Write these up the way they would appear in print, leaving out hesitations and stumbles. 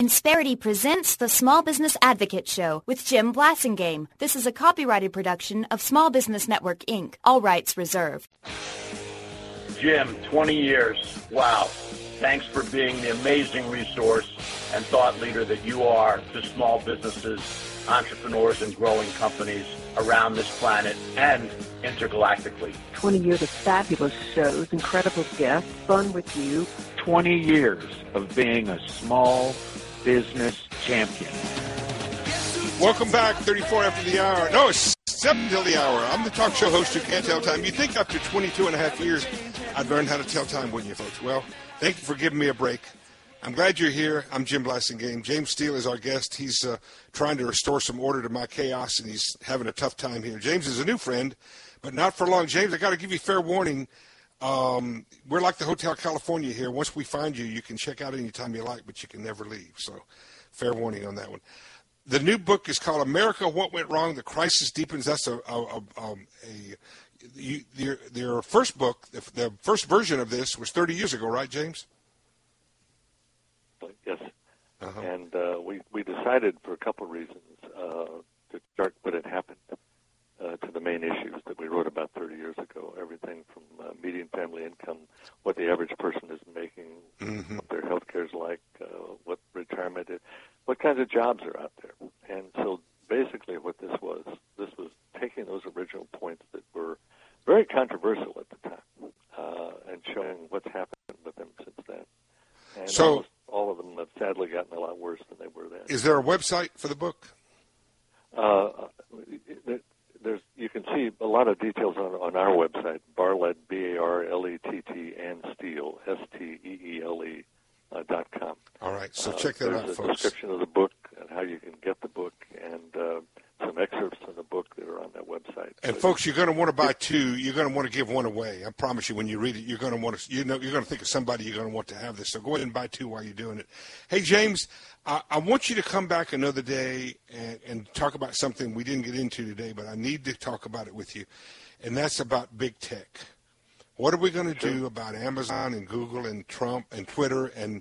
Insperity presents the Small Business Advocate Show with Jim Blasingame. This is a copyrighted production of Small Business Network, Inc. All rights reserved. Jim, 20 years. Wow. Thanks for being the amazing resource and thought leader that you are to small businesses, entrepreneurs, and growing companies around this planet and intergalactically. 20 years of fabulous shows, incredible guests, fun with you. 20 years of being a small business champion. Welcome back, 34 after the hour. No, it's 7 till the hour. I'm the talk show host who can't tell time. You think after 22 and a half years I'd learn how to tell time, wouldn't you, folks? Well, thank you for giving me a break. I'm glad you're here. I'm Jim Blasingame. James Steele is our guest. He's trying to restore some order to my chaos, and he's having a tough time here. James is a new friend, but not for long. James, I got to give you fair warning. We're like the Hotel California here. Once we find you, you can check out anytime you like, but you can never leave. So fair warning on that one. The new book is called America, What Went Wrong? The Crisis Deepens. That's your first book, the first version of this was 30 years ago, right, James? Yes. Uh-huh. And we decided for a couple of reasons to start what had happened to the main issues that we wrote about 30 years ago, everything from median family income, what the average person is making, what their health care is like, what retirement is, what kinds of jobs are out there. And so basically what this was taking those original points that were very controversial at the time and showing what's happened with them since then. And so all of them have sadly gotten a lot worse than they were then. Is there a website for the book? You can see a lot of details on our website, Barlett, B-A-R-L-E-T-T, and Steele, S-T-E-E-L-E.com. All right, so check that out, folks. There's a description of the book and how you can get the book, and some excerpts from the book that are on that website. And so folks, you're going to want to buy two. You're going to want to give one away. I promise you, when you read it, you're going to want to. You're going to think of somebody you're going to want to have this. So go ahead and buy two while you're doing it. Hey, James, I want you to come back another day and talk about something we didn't get into today, but I need to talk about it with you, and that's about big tech. What are we going to do about Amazon and Google and Trump and Twitter and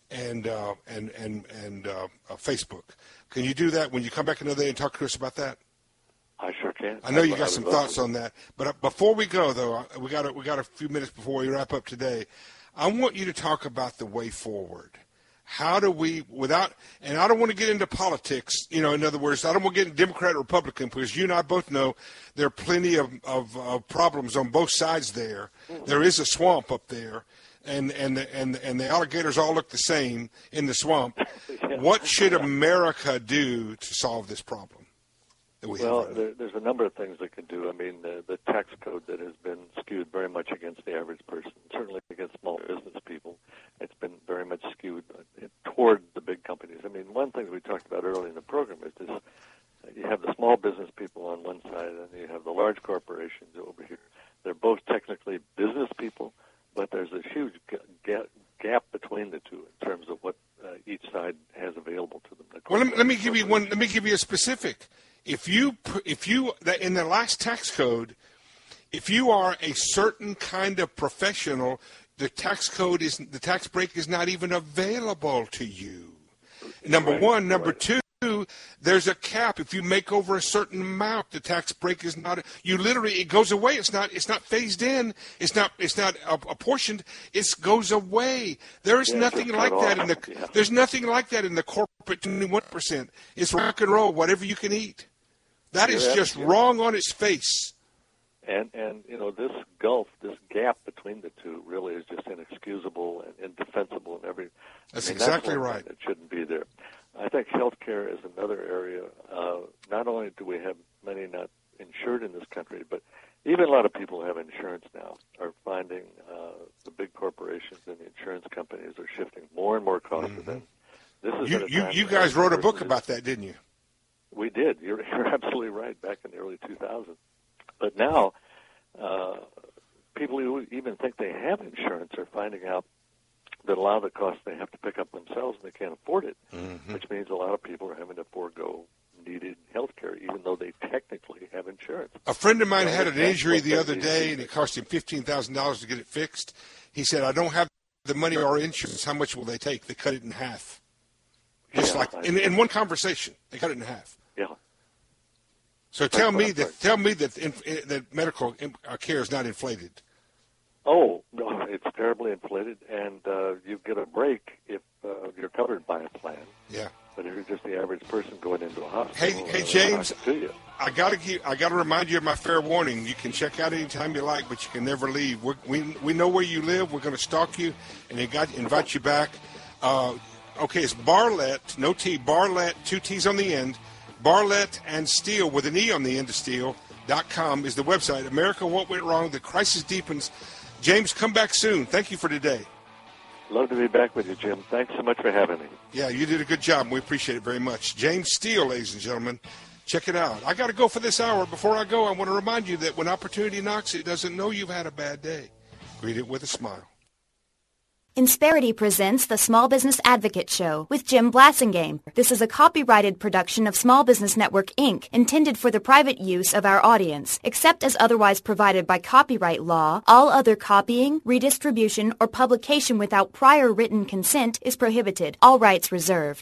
Facebook? Can you do that when you come back another day and talk to us about that? I sure can. I know you got some thoughts on that, but before we go, though, we got a few minutes before we wrap up today. I want you to talk about the way forward. How do we, and I don't want to get into politics, in other words, I don't want to get into Democrat or Republican, because you and I both know there are plenty of problems on both sides there. There is a swamp up there, and the alligators all look the same in the swamp. What should America do to solve this problem that we have right now? There's a number of things it can do. I mean, the tax code that has been skewed very much against the average person, certainly against small business people. It's been very much skewed toward the big companies. I mean, one thing we talked about earlier in the program is this: you have the small business people on one side, and you have the large corporations over here. They're both technically business people, but there's a huge gap between the two in terms of what each side has available to them. Well, let me give you one. Let me give you a specific. If you in the last tax code, if you are a certain kind of professional, the tax break is not even available to you. Number one. Number two, there's a cap. If you make over a certain amount, the tax break is not. It goes away. It's not phased in. It's not apportioned. It goes away. There is nothing like that in the. Yeah. There's nothing like that in the corporate 21%. It's rock and roll. Whatever you can eat. That is just wrong on its face. And this gulf, this gap between the two, really is just inexcusable and indefensible in every. That's exactly right. It shouldn't be there. I think healthcare is another area. Not only do we have many not insured in this country, but even a lot of people who have insurance now are finding the big corporations and the insurance companies are shifting more and more costs to them. This is you guys wrote a book about that, didn't you? We did. You're absolutely right. Back in the early 2000s. But now, people who even think they have insurance are finding out that a lot of the costs they have to pick up themselves and they can't afford it, which means a lot of people are having to forego needed health care, even though they technically have insurance. A friend of mine had an injury the other day, and it cost him $15,000 to get it fixed. He said, I don't have the money or insurance. How much will they take? They cut it in half. like in one conversation. They cut it in half. Yeah. So tell me that medical care is not inflated. Oh, no, it's terribly inflated, and you get a break if you're covered by a plan. Yeah. But if you're just the average person going into a hospital, hey James, I got to remind you of my fair warning. You can check out anytime you like, but you can never leave. We know where you live. We're going to stalk you and invite you back. Okay, it's Barlett, no T, Barlett, 2 T's on the end. Barlett and Steel with an E on the end of steel.com is the website. America, what went wrong? The crisis deepens. James, come back soon. Thank you for today. Love to be back with you, Jim. Thanks so much for having me. Yeah, you did a good job. We appreciate it very much. James Steele, ladies and gentlemen. Check it out. I got to go for this hour. Before I go, I want to remind you that when opportunity knocks, it doesn't know you've had a bad day. Greet it with a smile. Insperity presents the Small Business Advocate Show with Jim Blasingame. This is a copyrighted production of Small Business Network, Inc., intended for the private use of our audience. Except as otherwise provided by copyright law, all other copying, redistribution, or publication without prior written consent is prohibited. All rights reserved.